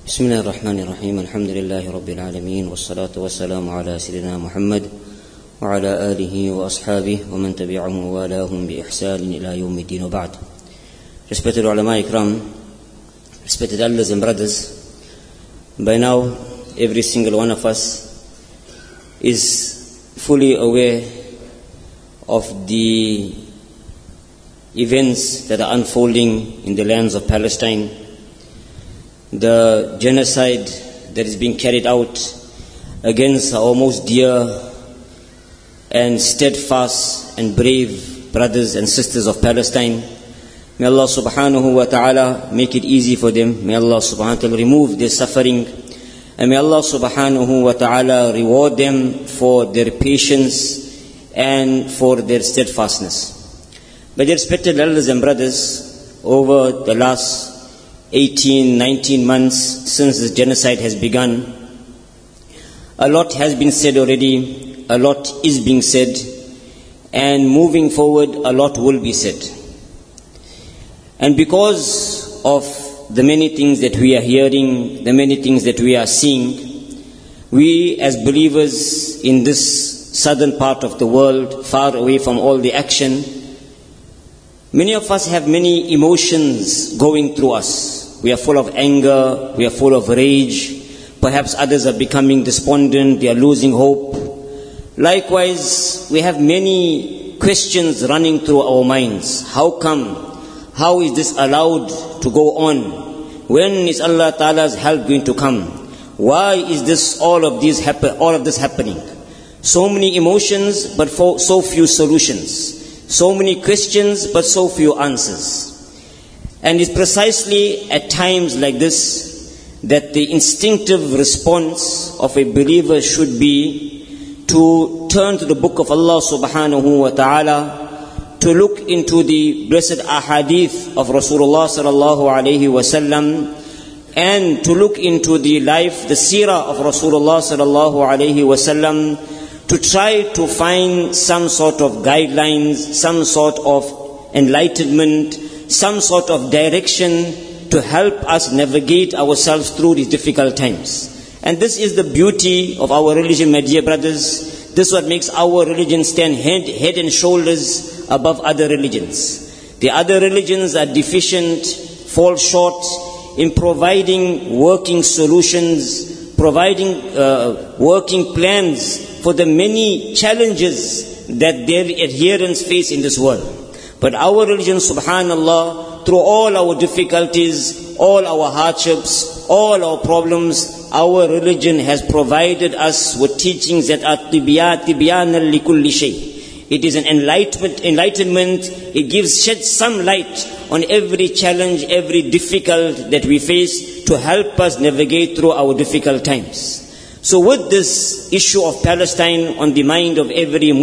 بسم الله الرحمن الرحيم الحمد لله رب العالمين والصلاة والسلام على سيدنا محمد وعلى آله وأصحابه ومن تبعهم ووالاهم بإحسان إلى يوم الدين وبعد. Respected ulama ikram, respected elders and brothers, by now every single one of us is fully aware of the events that are unfolding in the lands of Palestine, the genocide that is being carried out against our most dear and steadfast and brave brothers and sisters of Palestine. May Allah subhanahu wa ta'ala make it easy for them. May Allah subhanahu wa ta'ala remove their suffering. And may Allah subhanahu wa ta'ala reward them for their patience and for their steadfastness. But dear respected elders and brothers, over the last 18, 19 months since this genocide has begun, a lot has been said already, a lot is being said, and moving forward a lot will be said. And because of the many things that we are hearing, the many things that we are seeing, we as believers in this southern part of the world, far away from all the action, many of us have many emotions going through us. We are full of anger, we are full of rage. Perhaps others are becoming despondent, they are losing hope. Likewise, we have many questions running through our minds. How come? How is this allowed to go on? When is Allah Ta'ala's help going to come? Why is this all of this happening? So many emotions, but so few solutions. So many questions, but so few answers. And it's precisely at times like this that the instinctive response of a believer should be to turn to the book of Allah subhanahu wa ta'ala, to look into the blessed ahadith of Rasulullah sallallahu alayhi wa sallam, and to look into the life, the seerah of Rasulullah sallallahu alayhi wa sallam, to try to find some sort of guidelines, some sort of enlightenment, some sort of direction to help us navigate ourselves through these difficult times. And this is the beauty of our religion, my dear brothers. This is what makes our religion stand head and shoulders above other religions. The other religions are deficient, fall short in providing working solutions, providing working plans for the many challenges that their adherents face in this world. But our religion, subhanallah, through all our difficulties, all our hardships, all our problems, our religion has provided us with teachings that are tibyanan likulli shay. It is an enlightenment. It sheds some light on every challenge, every difficult that we face to help us navigate through our difficult times. So with this issue of Palestine on the mind of every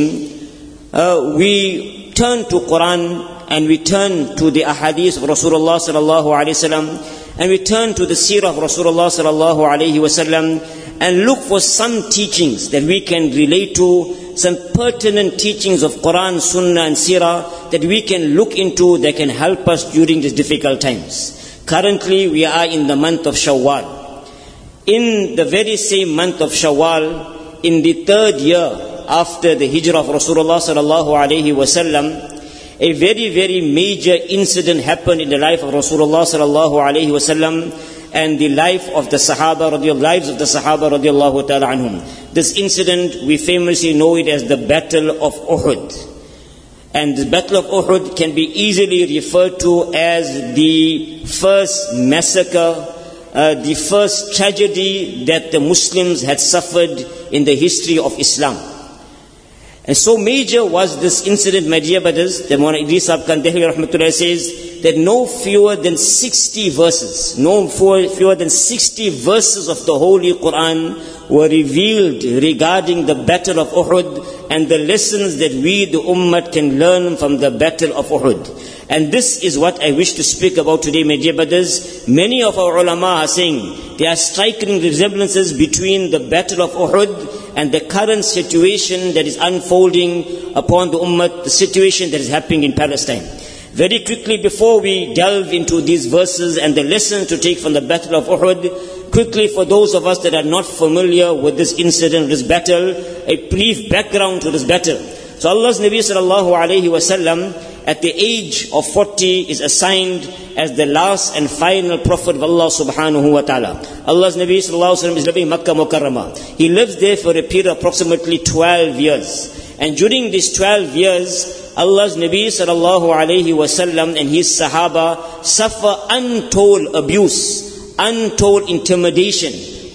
Muslim, we turn to Quran and we turn to the ahadith of Rasulullah sallallahu alayhi wasallam, and we turn to the seerah of Rasulullah sallallahu alayhi wasallam and look for some teachings that we can relate to, some pertinent teachings of Quran, Sunnah and seerah that we can look into that can help us during these difficult times. Currently we are in the month of Shawwal. In the very same month of Shawwal, in the third year after the hijrah of Rasulullah sallallahu alayhi wasallam, a very, very major incident happened in the life of Rasulullah sallallahu alayhi wasallam and the lives of the Sahaba radiallahu ta'ala anhum. This incident, we famously know it as the Battle of Uhud. And the Battle of Uhud can be easily referred to as the first massacre, the first tragedy that the Muslims had suffered in the history of Islam. And so major was this incident, my dear brothers, that Maulana Idris Sahib Kandahli rahmatullah says that no fewer than 60 verses of the Holy Quran were revealed regarding the Battle of Uhud and the lessons that we, the Ummah, can learn from the Battle of Uhud. And this is what I wish to speak about today, my dear brothers. Many of our ulama are saying there are striking resemblances between the Battle of Uhud and the current situation that is unfolding upon the Ummah, the situation that is happening in Palestine. Very quickly, before we delve into these verses and the lessons to take from the Battle of Uhud, quickly for those of us that are not familiar with this incident, this battle, a brief background to this battle. So Allah's Nabi sallallahu alayhi wasallam at the age of 40 is assigned as the last and final prophet of Allah subhanahu wa ta'ala. Allah's Nabi sallallahu alayhi wasallam is living in Makkah Mukarramah. He lives there for a period of approximately 12 years. And during these 12 years, Allah's Nabi sallallahu alayhi wasallam and his Sahaba suffer untold abuse, untold intimidation,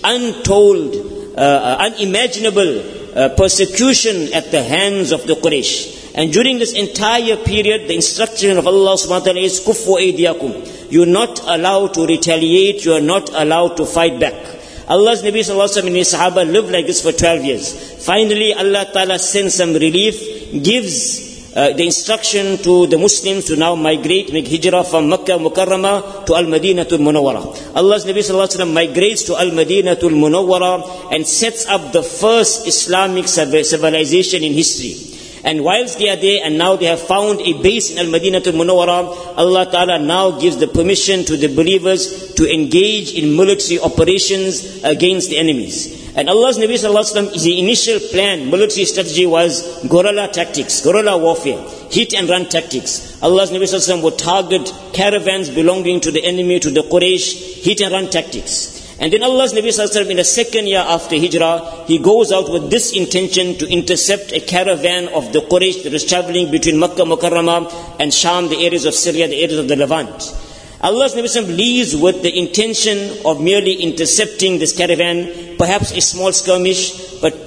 unimaginable persecution at the hands of the Quraysh. And during this entire period, the instruction of Allah subhanahu wa ta'ala is Kuffu aydiyakum. You are not allowed to retaliate, you are not allowed to fight back. Allah's Nabi sallallahu alayhi wa sallam and his Sahaba lived like this for 12 years. Finally, Allah ta'ala sends some relief, gives the instruction to the Muslims to now migrate, make hijrah from Makkah Mukarramah to Al-Madinatul Munawwara. Allah's Nabi sallallahu alayhi wa sallam migrates to Al-Madinatul Munawwara and sets up the first Islamic civilization in history. And whilst they are there and now they have found a base in Al-Madinatul Munawwara, Allah Ta'ala now gives the permission to the believers to engage in military operations against the enemies. And Allah's Nabi sallallahu alayhi wa sallam, his initial plan, military strategy was guerrilla tactics, guerrilla warfare, hit and run tactics. Allah's Nabi sallallahu alayhi wa sallam would target caravans belonging to the enemy, to the Quraysh, hit and run tactics. And then Allah's Nabi sallallahu alayhi wa sallam, in the second year after Hijrah, he goes out with this intention to intercept a caravan of the Quraysh that is traveling between Makkah Mukarramah and Sham, the areas of Syria, the areas of the Levant. Allah's Nabi sallallahu alayhi wa sallam leaves with the intention of merely intercepting this caravan, perhaps a small skirmish, but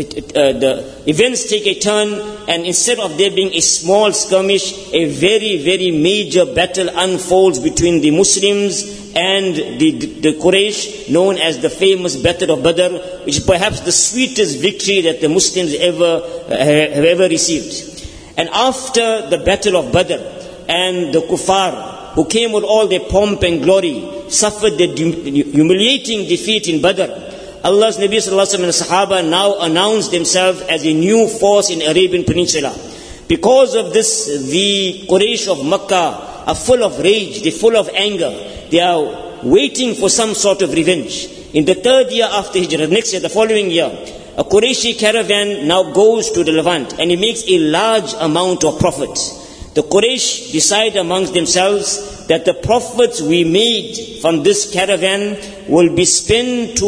the events take a turn, and instead of there being a small skirmish, a very, very major battle unfolds between the Muslims and the Quraysh, known as the famous Battle of Badr, which is perhaps the sweetest victory that the Muslims have ever received. And after the Battle of Badr, and the Kuffar, who came with all their pomp and glory, suffered the humiliating defeat in Badr, Allah's Nabi sallallahu alayhi wa sallam and Sahaba now announced themselves as a new force in Arabian Peninsula. Because of this, the Quraysh of Makkah are full of rage, they're full of anger. They are waiting for some sort of revenge. In the third year after Hijrah, next year, the following year, a Qurayshi caravan now goes to the Levant and it makes a large amount of profit. The Quraysh decide amongst themselves that the profits we made from this caravan will be spent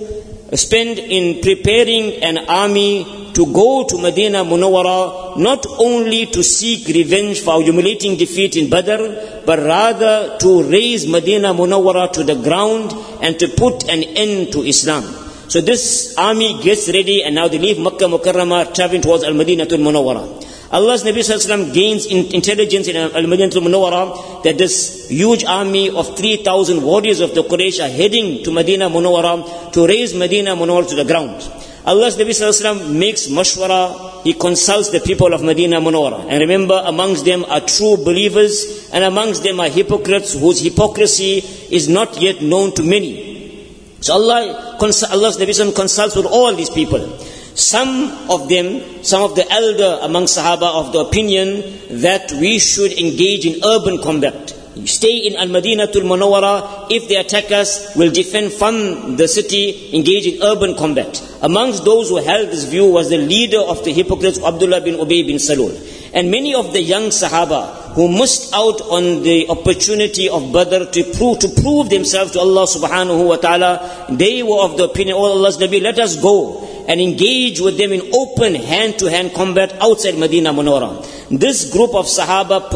in preparing an army to go to Medina Munawwara, not only to seek revenge for our humiliating defeat in Badr, but rather to raise Medina Munawwara to the ground and to put an end to Islam. So this army gets ready and now they leave Makkah Mukarramah, traveling towards Al-Madinatul Munawwara. Allah's Nabi sallallahu alayhi wa sallam gains intelligence in Al-Madinatul Munawwara that this huge army of 3,000 warriors of the Quraysh are heading to Medina Munawwara to raise Medina Munawwara to the ground. Allah's Nabi sallallahu alayhi wa sallam makes mashwara, he consults the people of Medina Munawwara. And remember, amongst them are true believers and amongst them are hypocrites whose hypocrisy is not yet known to many. So Allah's Nabi sallallahu alayhi wa sallam consults with all these people. Some of the elder among Sahaba of the opinion that we should engage in urban combat. Stay in Al-Madinatul Munawwara. If they attack us, we'll defend from the city, engage in urban combat. Amongst those who held this view was the leader of the hypocrites, Abdullah bin Ubay bin Salul. And many of the young Sahaba who missed out on the opportunity of Badr to prove themselves to Allah subhanahu wa ta'ala, they were of the opinion, oh Allah's Nabi, let us go and engage with them in open hand-to-hand combat outside Medina Munawwara. This group of Sahaba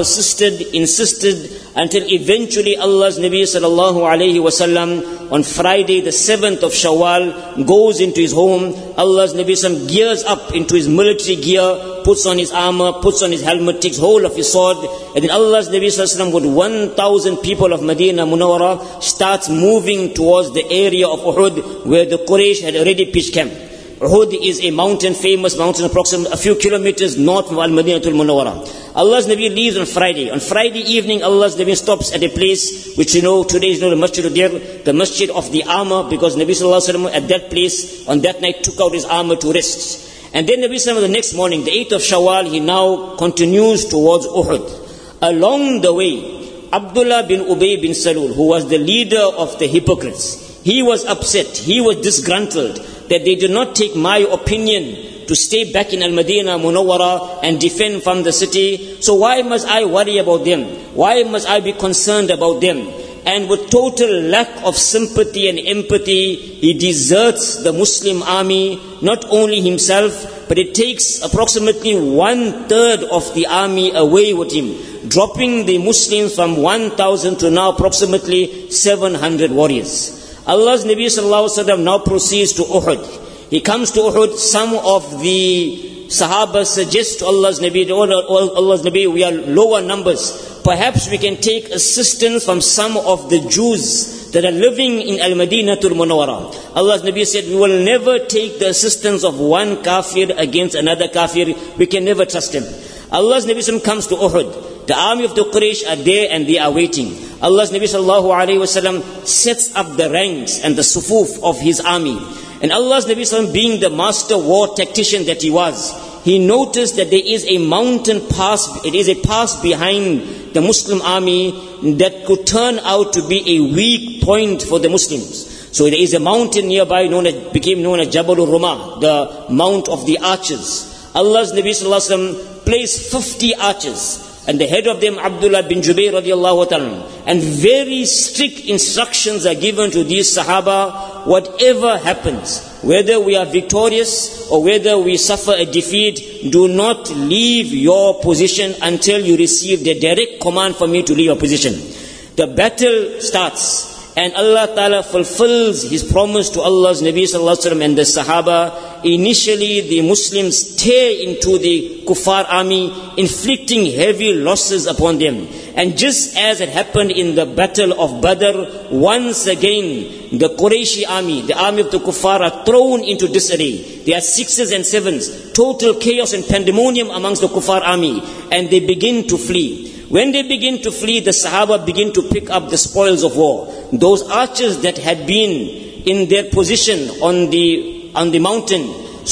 insisted until eventually Allah's Nabi sallallahu alayhi wa sallam on Friday the 7th of Shawwal goes into his home. Allah's Nabi sallam gears up into his military gear, puts on his armor, puts on his helmet, takes hold of his sword, and then Allah's Nabi sallallahu with 1,000 people of Medina Munawwara starts moving towards the area of Uhud where the Quraysh had already pitched camp. Uhud is a mountain, famous mountain, approximately a few kilometers north of Al-Madinatul Munawwara. Allah's Nabi leaves on Friday. On Friday evening, Allah's Nabi stops at a place which today is known as Masjid al-Dir, the Masjid of the armor, because Nabi sallallahu alaihi wasallam at that place, on that night, took out his armor to rest. And then Nabi sallallahu alaihi wasallam the next morning, the 8th of Shawwal, he now continues towards Uhud. Along the way, Abdullah bin Ubay bin Salul, who was the leader of the hypocrites, he was upset, he was disgruntled that they did not take my opinion to stay back in Al-Madinah Munawwara and defend from the city. So why must I worry about them? Why must I be concerned about them? And with total lack of sympathy and empathy, he deserts the Muslim army, not only himself, but it takes approximately 1/3 of the army away with him, dropping the Muslims from 1,000 to now approximately 700 warriors. Allah's Nabi sallallahu alaihi wasallam now proceeds to Uhud. He comes to Uhud. Some of the Sahaba suggest to Allah's Nabi, we are lower numbers. Perhaps we can take assistance from some of the Jews that are living in Al-Madinatul Munawwara. Allah's Nabi said, we will never take the assistance of one kafir against another kafir. We can never trust him. Allah's Nabi comes to Uhud. The army of the Quraysh are there and they are waiting. Allah's Nabi sallallahu alayhi wasallam sets up the ranks and the sufuf of his army. And Allah's Nabi sallallahu being the master war tactician that he was, he noticed that there is a mountain pass, it is a pass behind the Muslim army that could turn out to be a weak point for the Muslims. So there is a mountain nearby became known as Jabal al-Rumah, the Mount of the Archers. Allah's Nabi sallallahu alaihi wasallam placed 50 archers, and the head of them Abdullah bin Jubayr radiallahu ta'ala. And very strict instructions are given to these Sahaba, whatever happens, whether we are victorious or whether we suffer a defeat, do not leave your position until you receive the direct command from me to leave your position. The battle starts, and Allah Ta'ala fulfills His promise to Allah's Nabi Sallallahu Alaihi Wasallam and the Sahaba. Initially, the Muslims tear into the Kuffar army, inflicting heavy losses upon them. And just as it happened in the battle of Badr, once again, the Qurayshi army, the army of the Kuffar, are thrown into disarray. There are 6s and 7s, total chaos and pandemonium amongst the Kuffar army, and they begin to flee. When they begin to flee, the Sahaba begin to pick up the spoils of war. Those archers that had been in their position on the mountain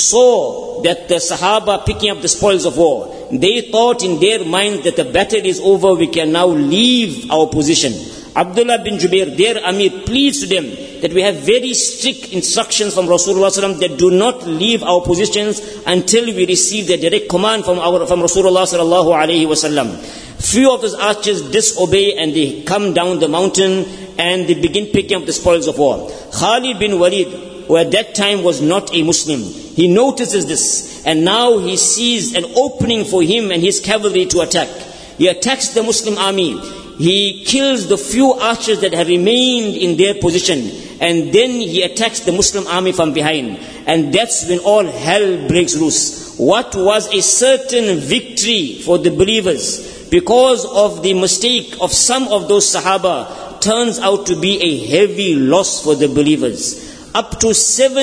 saw that the Sahaba picking up the spoils of war. They thought in their minds that the battle is over, we can now leave our position. Abdullah bin Jubayr, their Amir, pleads to them that we have very strict instructions from Rasulullah sallallahu alaihi wasallam that do not leave our positions until we receive the direct command from Rasulullah sallallahu alaihi wasallam. Few of those archers disobey and they come down the mountain and they begin picking up the spoils of war. Khalid bin Walid, who at that time was not a Muslim, he notices this, and now he sees an opening for him and his cavalry to attack. He attacks the Muslim army. He kills the few archers that have remained in their position, and then he attacks the Muslim army from behind. And that's when all hell breaks loose. What was a certain victory for the believers, because of the mistake of some of those Sahaba, turns out to be a heavy loss for the believers. Up to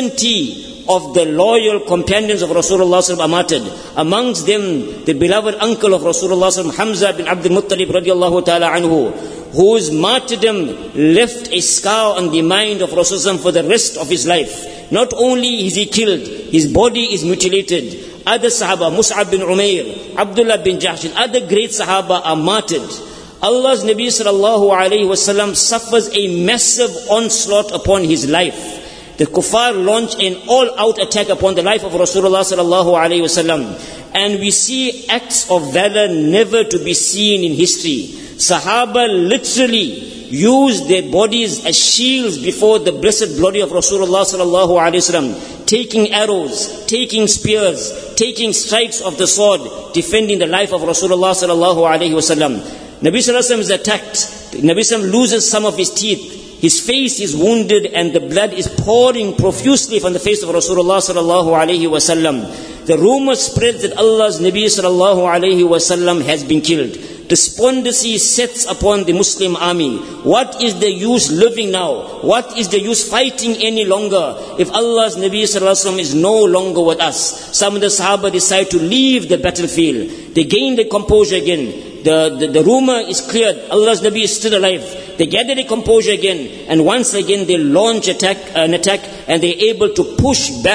70 of the loyal companions of Rasulullah are martyred. Amongst them, the beloved uncle of Rasulullah, Hamza bin Abdul Muttalib radiallahu ta'ala anhu, whose martyrdom left a scar on the mind of Rasulullah for the rest of his life. Not only is he killed, his body is mutilated. Other Sahaba, Mus'ab bin Umair, Abdullah bin Jahsh, other great Sahaba are martyred. Allah's Nabi sallallahu alayhi wasallam suffers a massive onslaught upon his life. The kuffar launch an all-out attack upon the life of Rasulullah sallallahu alayhi wasallam. And we see acts of valor never to be seen in history. Sahaba literally used their bodies as shields before the blessed glory of Rasulullah sallallahu alayhi wasallam, taking arrows, taking spears, taking strikes of the sword, defending the life of Rasulullah sallallahu alayhi wasallam. Nabi sallallahu alayhi wasallam is attacked. Nabi sallallahu alayhi wasallam loses some of his teeth. His face is wounded and the blood is pouring profusely from the face of Rasulullah sallallahu alayhi wasallam. The rumor spreads that Allah's Nabi sallallahu alayhi wasallam has been killed. Despondency sets upon the Muslim army. What is the use living now? What is the use fighting any longer if Allah's Nabi sallallahu alayhi wasallam is no longer with us? Some of the Sahaba decide to leave the battlefield. They gain their composure again. The rumor is cleared. Allah's Nabi is still alive. They gather their composure again, and once again they launch an attack, and they're able to push back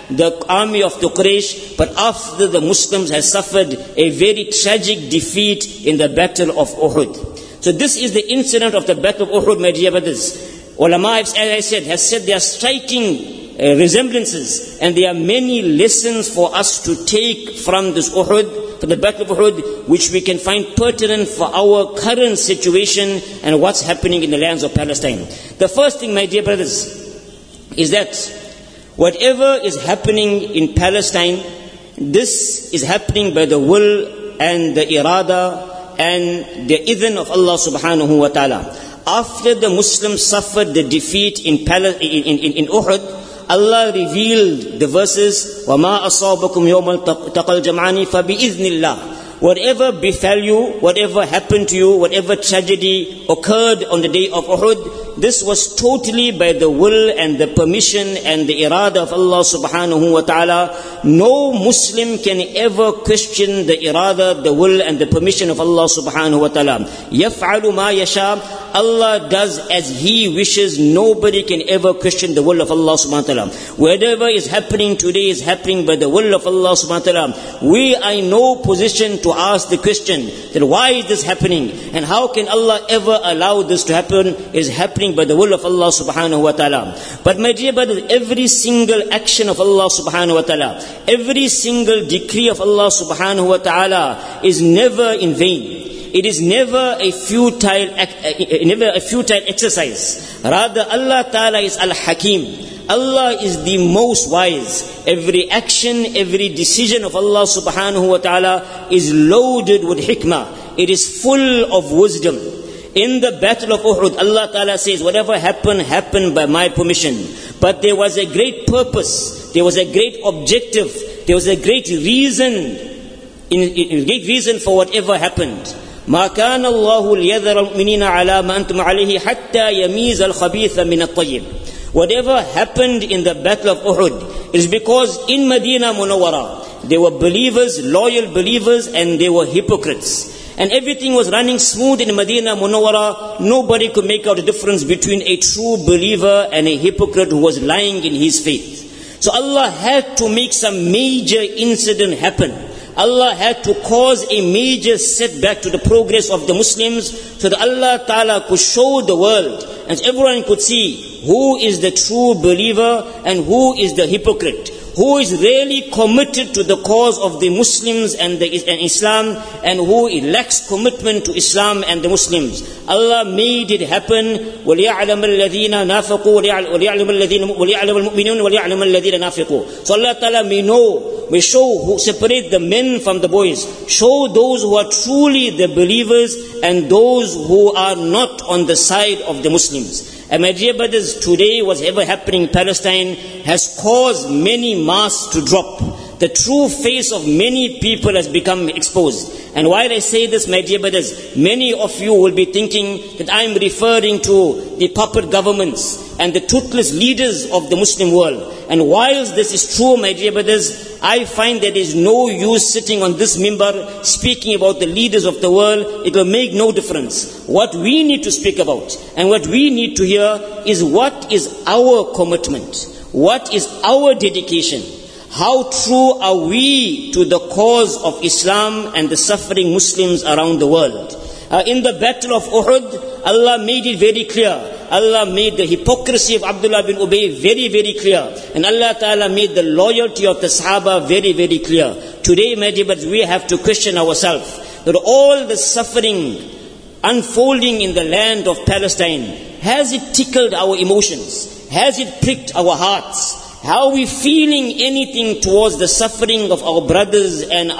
the army of the Quraysh, but after the Muslims had suffered a very tragic defeat in the battle of Uhud. So this is the incident of the battle of Uhud, my dear brothers. Ulama, as I said, has said they are striking resemblances, and there are many lessons for us to take from this Uhud, from the battle of Uhud, which we can find pertinent for our current situation and what's happening in the lands of Palestine. The first thing, my dear brothers, is that whatever is happening in Palestine, this is happening by the will and the irada and the idhn of Allah subhanahu wa ta'ala. After the Muslims suffered the defeat in Uhud, Allah revealed the verses, وَمَا أَصَابَكُمْ يَوْمَ الْتَقَى الْجَمْعَانِ فَبِإِذْنِ اللَّهِ. Whatever befell you, whatever happened to you, whatever tragedy occurred on the day of Uhud, this was totally by the will and the permission and the irada of Allah subhanahu wa ta'ala. No Muslim can ever question the irada, the will and the permission of Allah subhanahu wa ta'ala. يَفْعَلُ مَا يَشَاءُ. Allah does as He wishes. Nobody can ever question the will of Allah subhanahu wa ta'ala. Whatever is happening today is happening by the will of Allah subhanahu wa ta'ala. We are in no position to ask the question that why is this happening and how can Allah ever allow this to happen. It is happening by the will of Allah subhanahu wa ta'ala. But my dear brothers, every single action of Allah subhanahu wa ta'ala, every single decree of Allah subhanahu wa ta'ala is never in vain. It is never a futile exercise. Rather, Allah Ta'ala is Al-Hakim. Allah is the most wise. Every action, every decision of Allah Subhanahu wa Ta'ala is loaded with hikmah. It is full of wisdom. In the battle of Uhud, Allah Ta'ala says, whatever happened, happened by my permission. But there was a great purpose. There was a great objective. There was a great reason. A great reason for whatever happened. ما كان الله ليذر المؤمنين على ما أنتم عليه حتى يميز الخبيث من الطيب. Whatever happened in the battle of Uhud is because in Medina Munawwara there were believers, loyal believers, and there were hypocrites. And everything was running smooth in Medina Munawwara. Nobody could make out the difference between a true believer and a hypocrite who was lying in his faith. So Allah had to make some major incident happen. Allah had to cause a major setback to the progress of the Muslims so that Allah Ta'ala could show the world and everyone could see who is the true believer and who is the hypocrite, who is really committed to the cause of the Muslims and Islam, and who lacks commitment to Islam and the Muslims. Allah made it happen. وَلِيَعْلَمَ الَّذِينَ نَافَقُوا وَلِيَعْلَمَ الْمُؤْمِنُونَ وَلِيَعْلَمَ الَّذِينَ نَافِقُوا. So Allah Ta'ala may show, who separate the men from the boys. Show those who are truly the believers and those who are not on the side of the Muslims. And my dear brothers, today whatever happening in Palestine has caused many masks to drop. The true face of many people has become exposed. And while I say this, my dear brothers, many of you will be thinking that I am referring to the puppet governments and the toothless leaders of the Muslim world. And whilst this is true, my dear brothers, I find that there is no use sitting on this mimbar speaking about the leaders of the world. It will make no difference. What we need to speak about and what we need to hear is what is our commitment, what is our dedication. How true are we to the cause of Islam and the suffering Muslims around the world? In the battle of Uhud, Allah made it very clear. Allah made the hypocrisy of Abdullah bin Ubay very, very clear. And Allah Ta'ala made the loyalty of the Sahaba very, very clear. Today, my dear brothers, we have to question ourselves that all the suffering unfolding in the land of Palestine, has it tickled our emotions? Has it pricked our hearts? How are we feeling anything towards the suffering of our brothers and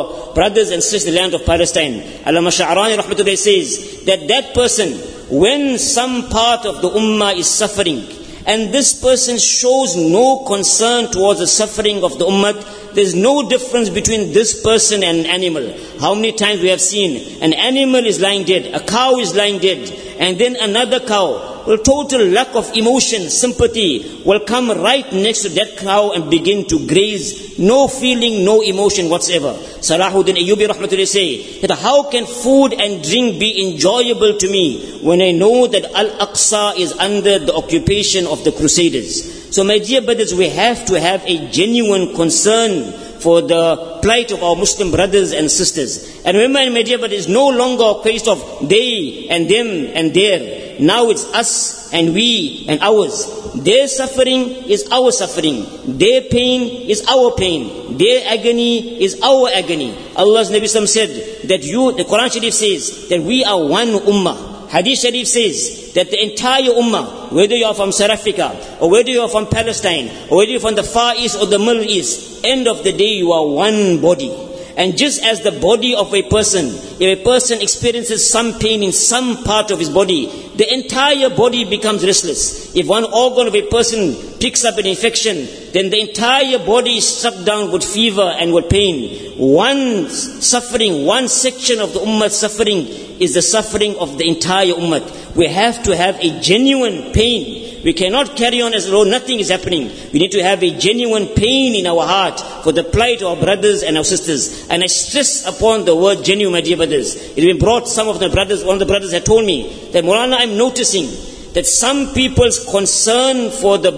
sisters in the land of Palestine? Allama Sha'rani rahmatullahi says that person, when some part of the ummah is suffering, and this person shows no concern towards the suffering of the ummah, there's no difference between this person and an animal. How many times we have seen an animal is lying dead, a cow is lying dead, and then another cow, with total lack of emotion, sympathy, will come right next to that cow and begin to graze. No feeling, no emotion whatsoever. Salahuddin Ayyubi rahmatullahi say that how can food and drink be enjoyable to me when I know that Al-Aqsa is under the occupation of the Crusaders? So my dear brothers, we have to have a genuine concern for the plight of our Muslim brothers and sisters. And remember, my dear brothers, it's no longer a case of they and them and their. Now it's us and we and ours. Their suffering is our suffering. Their pain is our pain. Their agony is our agony. Allah's Nabi said that the Quran Sharif says that we are one ummah. Hadith Sharif says that the entire ummah, whether you are from South Africa, or whether you are from Palestine, or whether you are from the Far East or the Middle East, end of the day you are one body. And just as the body of a person, if a person experiences some pain in some part of his body, the entire body becomes restless. If one organ of a person picks up an infection, then the entire body is struck down with fever and with pain. One suffering, one section of the ummah suffering is the suffering of the entire ummah. We have to have a genuine pain. We cannot carry on as though nothing is happening. We need to have a genuine pain in our heart for the plight of our brothers and our sisters. And I stress upon the word genuine, my dear brothers. It has been brought, one of the brothers had told me that, Maulana, I'm noticing that some people's concern for the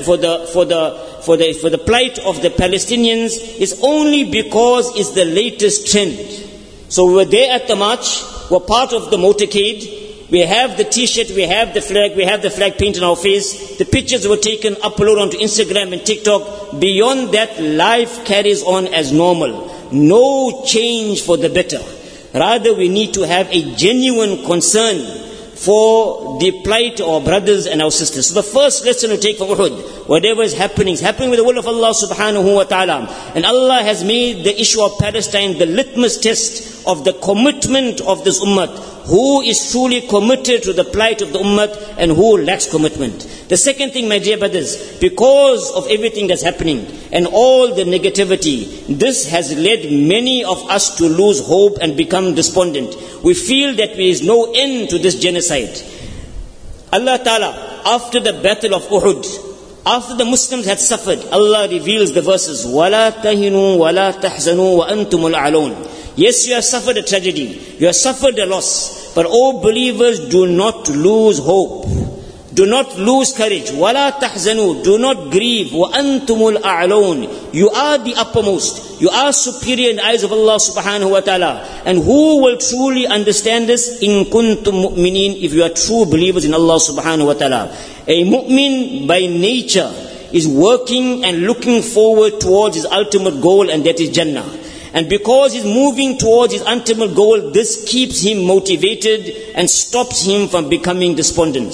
plight of the Palestinians is only because it's the latest trend. So we were there at the march, we're part of the motorcade. We have the t-shirt, we have the flag painted on our face. The pictures were taken, uploaded onto Instagram and TikTok. Beyond that, life carries on as normal. No change for the better. Rather, we need to have a genuine concern for the plight of our brothers and our sisters. So the first lesson we take from Uhud, whatever is happening with the will of Allah subhanahu wa ta'ala. And Allah has made the issue of Palestine the litmus test of the commitment of this ummah. Who is truly committed to the plight of the ummah and who lacks commitment. The second thing, my dear brothers, because of everything that's happening and all the negativity, this has led many of us to lose hope and become despondent. We feel that there is no end to this genocide. Allah Ta'ala, after the battle of Uhud, after the Muslims had suffered, Allah reveals the verses, وَلَا تَهِنُوا وَلَا تَحْزَنُوا وَأَنْتُمُ الْأَعْلَوْنَ. Yes, you have suffered a tragedy, you have suffered a loss, but all believers, do not lose hope. Do not lose courage. وَلَا تَحْزَنُوا. Do not grieve. وَأَنْتُمُ الْأَعْلَوْنَ. You are the uppermost. You are superior in the eyes of Allah subhanahu wa ta'ala. And who will truly understand this? إِن كُنتُم مُؤْمِنِينَ. If you are true believers in Allah subhanahu wa ta'ala. A mu'min by nature is working and looking forward towards his ultimate goal, and that is Jannah. And because he's moving towards his ultimate goal, this keeps him motivated and stops him from becoming despondent.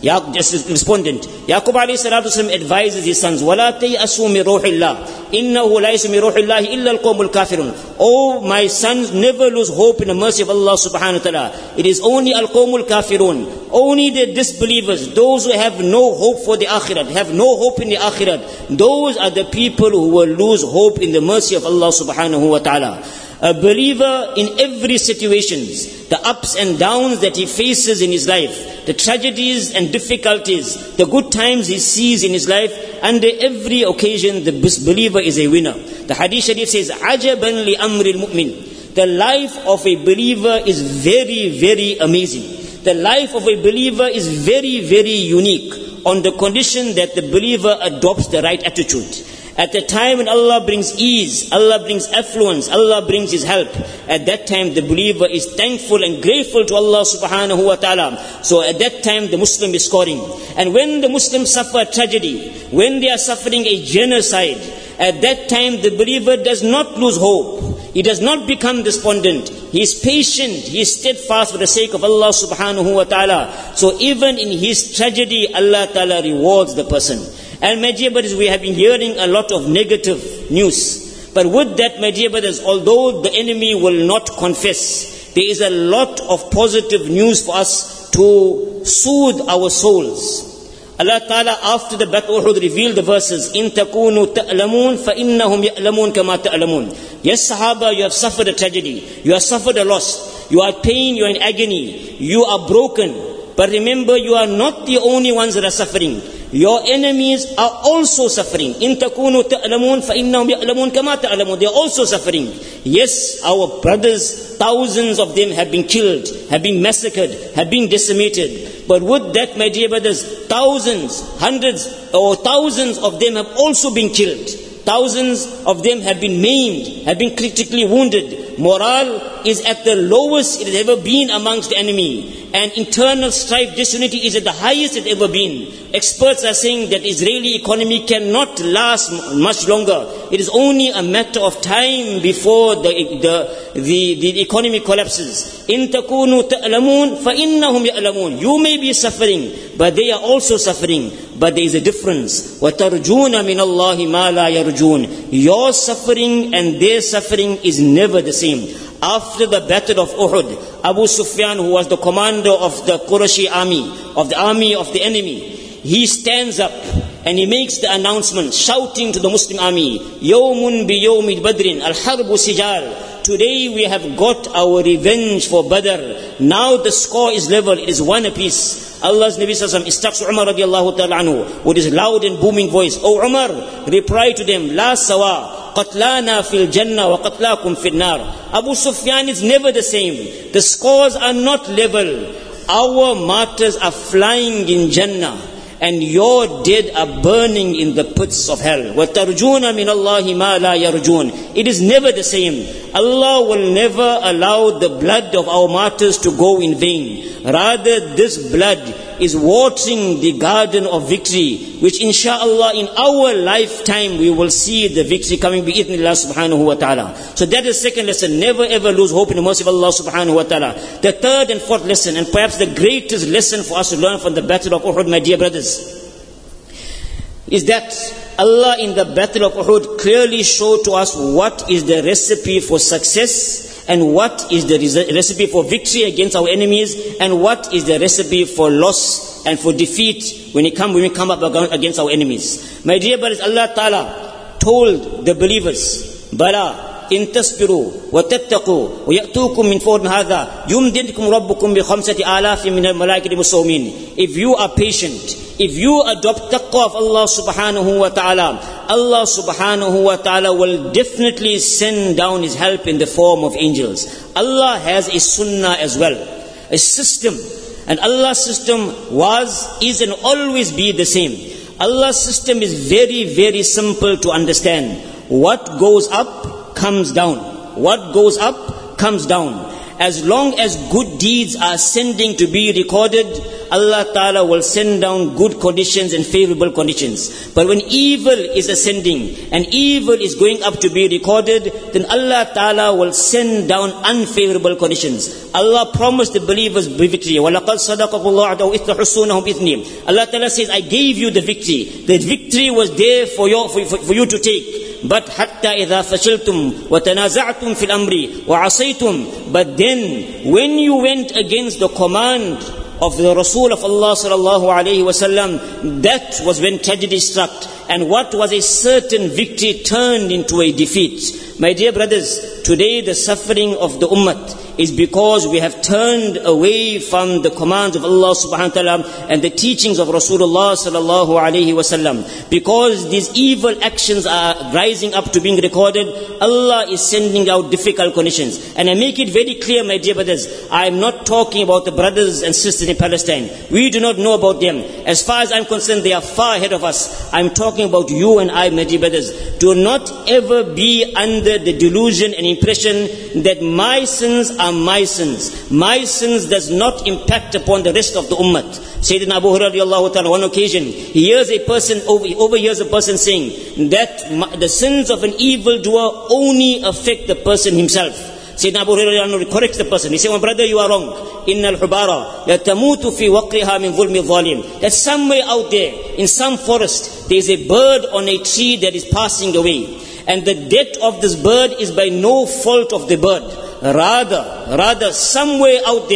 Yaqub alayhi salatu wasalam advises his sons, وَلَا تَيْأَسُوا مِنْ رُوحِ اللَّهِ إِنَّهُ لَيْسُ مِنْ رُوحِ اللَّهِ إِلَّا الْقَوْمُ الْكَافِرُونَ. Oh, my sons, never lose hope in the mercy of Allah subhanahu wa ta'ala. It is only al-qawmul kafirun, only the disbelievers, those who have no hope for the akhirat, have no hope in the akhirat. Those are the people who will lose hope in the mercy of Allah subhanahu wa ta'ala. A believer in every situations, the ups and downs that he faces in his life, the tragedies and difficulties, the good times he sees in his life, under every occasion the believer is a winner. The Hadith Sharif says, عَجَبًا لِأَمْرِ الْمُؤْمِنِ. The life of a believer is very, very amazing. The life of a believer is very, very unique, on the condition that the believer adopts the right attitude. At the time when Allah brings ease, Allah brings affluence, Allah brings His help, at that time the believer is thankful and grateful to Allah subhanahu wa ta'ala. So at that time the Muslim is scoring. And when the Muslims suffer a tragedy, when they are suffering a genocide, at that time the believer does not lose hope. He does not become despondent. He is patient, he is steadfast for the sake of Allah subhanahu wa ta'ala. So even in his tragedy, Allah ta'ala rewards the person. And my dear brothers, we have been hearing a lot of negative news. But with that, my dear brothers, although the enemy will not confess, there is a lot of positive news for us to soothe our souls. Allah Ta'ala, after the Battle of Uhud, revealed the verses, إِن تَكُونُوا تَأْلَمُونَ فَإِنَّهُمْ يَأْلَمُونَ كَمَا تَأْلَمُونَ. Yes, Sahaba, you have suffered a tragedy. You have suffered a loss. You are in pain, you are in agony. You are broken. But remember, you are not the only ones that are suffering. Your enemies are also suffering. In takunu ta'lamun fa innahum ya'lamun kama ta'lamun. They are also suffering. Yes, our brothers, thousands of them have been killed, have been massacred, have been decimated. But with that, my dear brothers, thousands, hundreds or thousands of them have also been killed. Thousands of them have been maimed, have been critically wounded. Morale is at the lowest it has ever been amongst the enemy. And internal strife, disunity is at the highest it ever been. Experts are saying that Israeli economy cannot last much longer. It is only a matter of time before the economy collapses. In takunu ta'lamun fa innahum ya'lamun. You may be suffering, but they are also suffering. But there is a difference. وَتَرْجُونَ مِنَ اللَّهِ مَا لَا يَرْجُونَ. Your suffering and their suffering is never the same. After the battle of Uhud, Abu Sufyan, who was the commander of the Qurashi army, of the army of the enemy, he stands up and he makes the announcement, shouting to the Muslim army, يَوْمٌ بِيَوْمِ بَدْرٍ الْحَرْبُ سِجَالٌ. Today we have got our revenge for Badr. Now the score is level, it is one apiece. Allah's Nabi Sallallahu Alaihi Wasallam instructs Umar radiallahu ta'ala anhu with his loud and booming voice, O Umar, reply to them, La sawa, qatlana fil jannah wa qatlakum fil nar. Abu Sufyan is never the same. The scores are not level. Our martyrs are flying in Jannah, and your dead are burning in the pits of hell. وَتَرْجُونَ مِنَ اللَّهِ مَا لَا يَرْجُونَ. It is never the same. Allah will never allow the blood of our martyrs to go in vain. Rather, this blood is watering the garden of victory, which inshallah in our lifetime we will see the victory coming bi-idhnillah subhanahu wa ta'ala. So that is the second lesson. Never ever lose hope in the mercy of Allah subhanahu wa ta'ala. The third and fourth lesson, and perhaps the greatest lesson for us to learn from the battle of Uhud, my dear brothers, is that Allah in the battle of Uhud clearly showed to us what is the recipe for success and what is the recipe for victory against our enemies, and what is the recipe for loss and for defeat when we come up against our enemies. My dear brothers, Allah Ta'ala told the believers, Bala, in tasbiru wa tattaqu wa ya'tukum min fawrin hadha yumdidkum rabbukum bi khamsati alafin min al-malaikati musawmin. If you are patient, if you adopt taqwa of Allah subhanahu wa ta'ala, Allah subhanahu wa ta'ala will definitely send down His help in the form of angels. Allah has a sunnah as well, a system. And Allah's system is and always be the same. Allah's system is very, very simple to understand. What goes up comes down. What goes up comes down. As long as good deeds are ascending to be recorded, Allah Ta'ala will send down good conditions and favorable conditions. But when evil is ascending and evil is going up to be recorded, then Allah Ta'ala will send down unfavorable conditions. Allah promised the believers victory. وَلَقَدْ صَدَقَكُ اللَّهُ عَدَوْ إِذْ تَحُسُّونَهُمْ بِإِذْنِهِ. Allah Ta'ala says, I gave you the victory. The victory was there for you to take. But حَتَّى إِذَا فَشِلْتُمْ وَتَنَازَعْتُمْ فِي الْأَمْرِ وَعَصَيْتُمْ. But then, when you went against the command of the Rasul of Allah sallallahu alayhi wasallam, that was when tragedy struck. And what was a certain victory turned into a defeat. My dear brothers, today the suffering of the ummah is because we have turned away from the commands of Allah subhanahu wa ta'ala and the teachings of Rasulullah sallallahu alayhi wasallam. Because these evil actions are rising up to being recorded, Allah is sending out difficult conditions. And I make it very clear, my dear brothers, I am not talking about the brothers and sisters in Palestine. We do not know about them. As far as I'm concerned, they are far ahead of us. I'm talking about you and I, my dear brothers. Do not ever be under the delusion and impression that my sins are my sins. My sins does not impact upon the rest of the ummah. Sayyidina Abu Hurairah on one occasion, he overhears a person saying that the sins of an evildoer only affect the person himself. Sayyidina Abu Hurairah corrects the person. He said, my brother, you are wrong. Inna al-hubara la tamutu fi waqriha min zulmi zalim. That somewhere out there, in some forest, there is a bird on a tree that is passing away. And the death of this bird is by no fault of the bird. Rather, somewhere out there,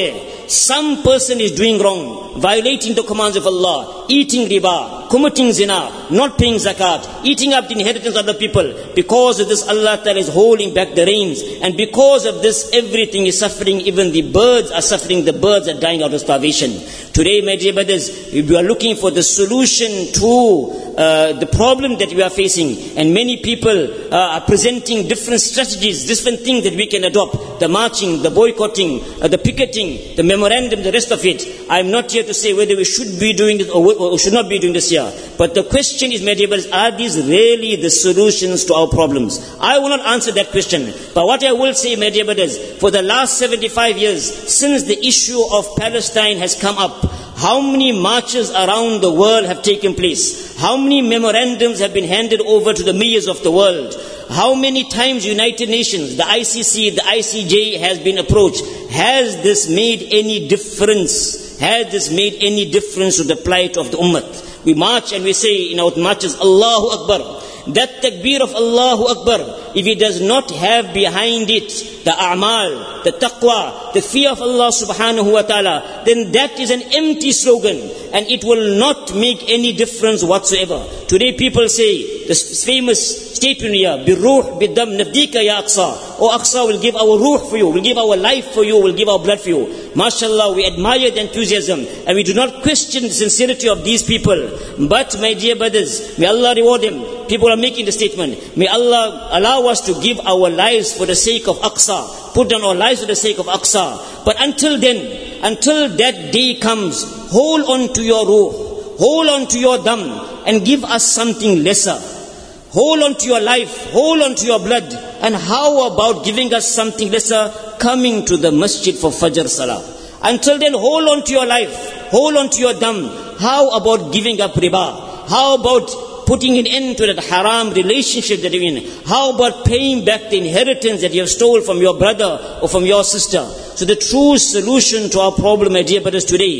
some person is doing wrong, violating the commands of Allah, eating riba, committing zina, not paying zakat, eating up the inheritance of the people, because of this Allah Ta'ala is holding back the rains, and because of this everything is suffering, even the birds are suffering, the birds are dying out of starvation. Today, my dear brothers, we are looking for the solution to the problem that we are facing, and many people are presenting different strategies, different things that we can adopt: the marching, the boycotting, the picketing, the memorandum, the rest of it. I am not here to say whether we should be doing this or should not be doing this here, but the question is, my dear brothers, are these really the solutions to our problems? I will not answer that question, but what I will say, my dear brothers, for the last 75 years since the issue of Palestine has come up, how many marches around the world have taken place? How many memorandums have been handed over to the mayors of the world? How many times United Nations, the ICC, the ICJ has been approached? Has this made any difference? Has this made any difference to the plight of the ummah? We march and we say in our marches, Allahu Akbar. That takbir of Allahu Akbar, if it does not have behind it the a'mal, the taqwa, the fear of Allah subhanahu wa ta'ala, then that is an empty slogan, and it will not make any difference whatsoever. Today people say, this famous statement here, Birruh bidam nafdika ya Aqsa. Oh Aqsa, we'll give our ruh for you, we'll give our life for you, we'll give our blood for you. MashaAllah, we admire the enthusiasm, and we do not question the sincerity of these people. But my dear brothers, may Allah reward them. People are making the statement, may Allah allow us to give our lives for the sake of Aqsa, put down our lives for the sake of Aqsa. But until then, until that day comes, hold on to your ruh, hold on to your dam, and give us something lesser. Hold on to your life, hold on to your blood, and how about giving us something lesser, coming to the masjid for Fajr Salah? Until then, hold on to your life, hold on to your dam. How about giving up riba? How about putting an end to that haram relationship that you're in? How about paying back the inheritance that you have stolen from your brother or from your sister? So the true solution to our problem, my dear brothers, today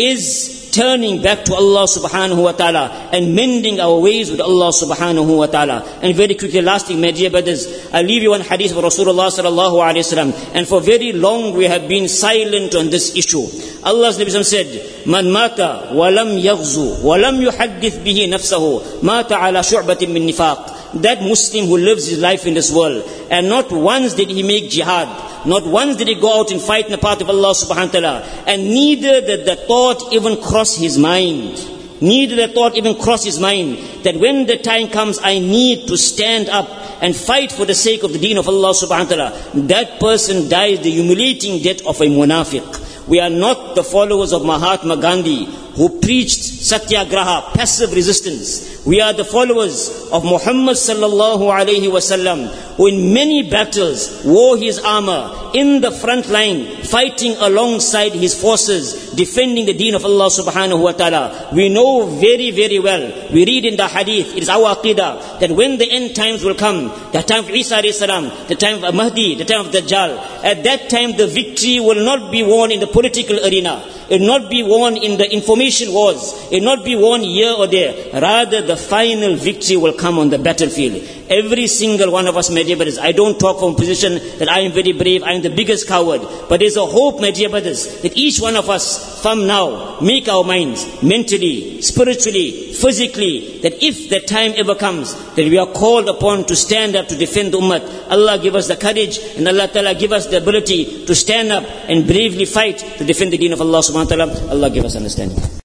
is turning back to Allah subhanahu wa ta'ala and mending our ways with Allah subhanahu wa ta'ala. And very quickly, last thing, my dear brothers, I'll leave you one hadith of Rasulullah sallallahu alayhi wa sallam. And for very long we have been silent on this issue. Allah's Nabi said, Man mata walam yaghzu walam yuhaddith bihi nafsahu mata ala shu'batin min nifaq. That Muslim who lives his life in this world, and not once did he make jihad, not once did he go out and fight in the path of Allah subhanahu wa ta'ala, and neither did the thought even cross his mind. Neither the thought even cross his mind that when the time comes, I need to stand up and fight for the sake of the deen of Allah subhanahu wa ta'ala. That person dies the humiliating death of a munafiq. We are not the followers of Mahatma Gandhi, who preached satyagraha, passive resistance. We are the followers of Muhammad sallallahu alayhi wasallam, who in many battles wore his armor in the front line, fighting alongside his forces, defending the deen of Allah subhanahu wa ta'ala. We know very, very well, we read in the hadith, it is our aqidah, that when the end times will come, the time of Isa alayhi salam, the time of Mahdi, the time of Dajjal, at that time the victory will not be won in the political arena. It will not be won in the information wars. It will not be won here or there. Rather, the final victory will come on the battlefield. Every single one of us, my dear brothers, I don't talk from a position that I am very brave, I am the biggest coward. But there's a hope, my dear brothers, that each one of us, from now, make our minds, mentally, spiritually, physically, that if the time ever comes, that we are called upon to stand up to defend the ummah. Allah give us the courage, and Allah Ta'ala give us the ability to stand up and bravely fight to defend the deen of Allah subhanahu wa ta'ala. Allah give us understanding.